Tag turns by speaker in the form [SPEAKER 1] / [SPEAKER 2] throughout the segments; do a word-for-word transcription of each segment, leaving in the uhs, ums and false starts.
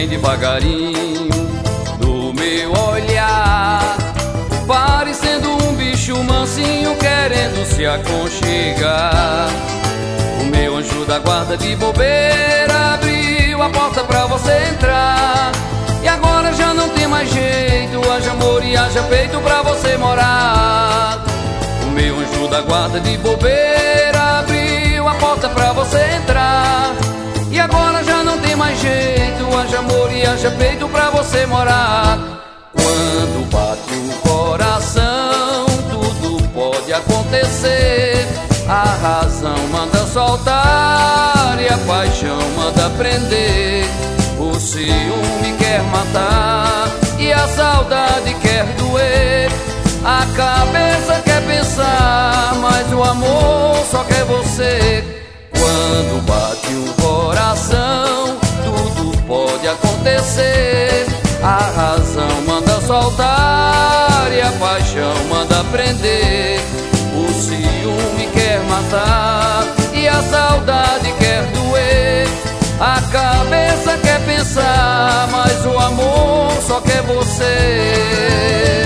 [SPEAKER 1] bem devagarinho no meu olhar, parecendo um bicho mansinho querendo se aconchegar. O meu anjo da guarda de bobeira abriu a porta pra você entrar, e agora já não tem mais jeito, haja amor e haja peito pra você morar. O meu anjo da guarda de bobeira abriu a porta pra você entrar, e agora já não tem mais jeito, haja amor e haja peito pra você morar. Quando bate o coração, tudo pode acontecer. A razão manda soltar e a paixão manda prender. O ciúme quer matar e a saudade quer doer. A cabeça quer pensar, mas o amor só quer você. Quando bate o coração, tudo pode acontecer. A razão manda soltar e a paixão manda prender. O ciúme quer matar e a saudade quer doer. A cabeça quer pensar, mas o amor só quer você.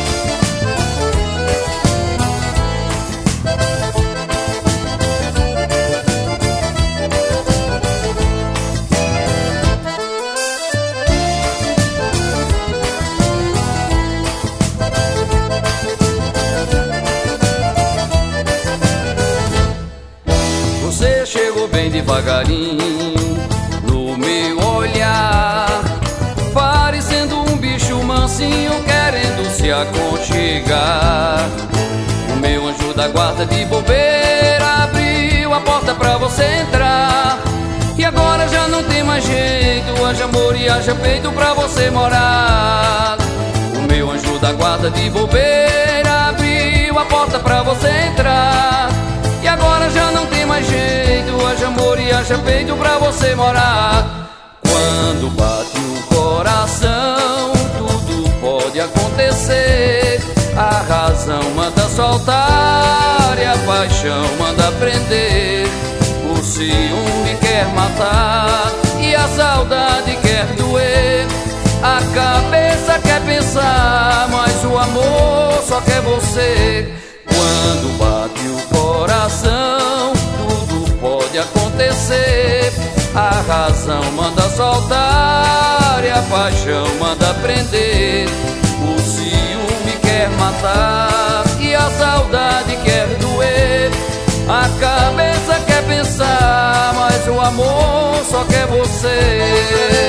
[SPEAKER 1] Você chegou bem devagarinho no meu olhar, parecendo um bicho mansinho querendo se aconchegar. O meu anjo da guarda de bobeira abriu a porta pra você entrar, e agora já não tem mais jeito, haja amor e haja peito pra você morar. O meu anjo da guarda de bobeira abriu a porta pra você entrar, e agora já não tem mais jeito, haja amor e haja peito pra você morar. Quando bate o coração, tudo pode acontecer. A razão manda soltar e a paixão manda prender. O ciúme quer matar e a saudade quer doer. A cabeça quer pensar, mas o amor só quer você. Quando bate o coração, tudo pode acontecer. A razão manda soltar e a paixão manda prender. O ciúme quer matar e a saudade quer doer. A cabeça quer pensar, mas o amor só quer você.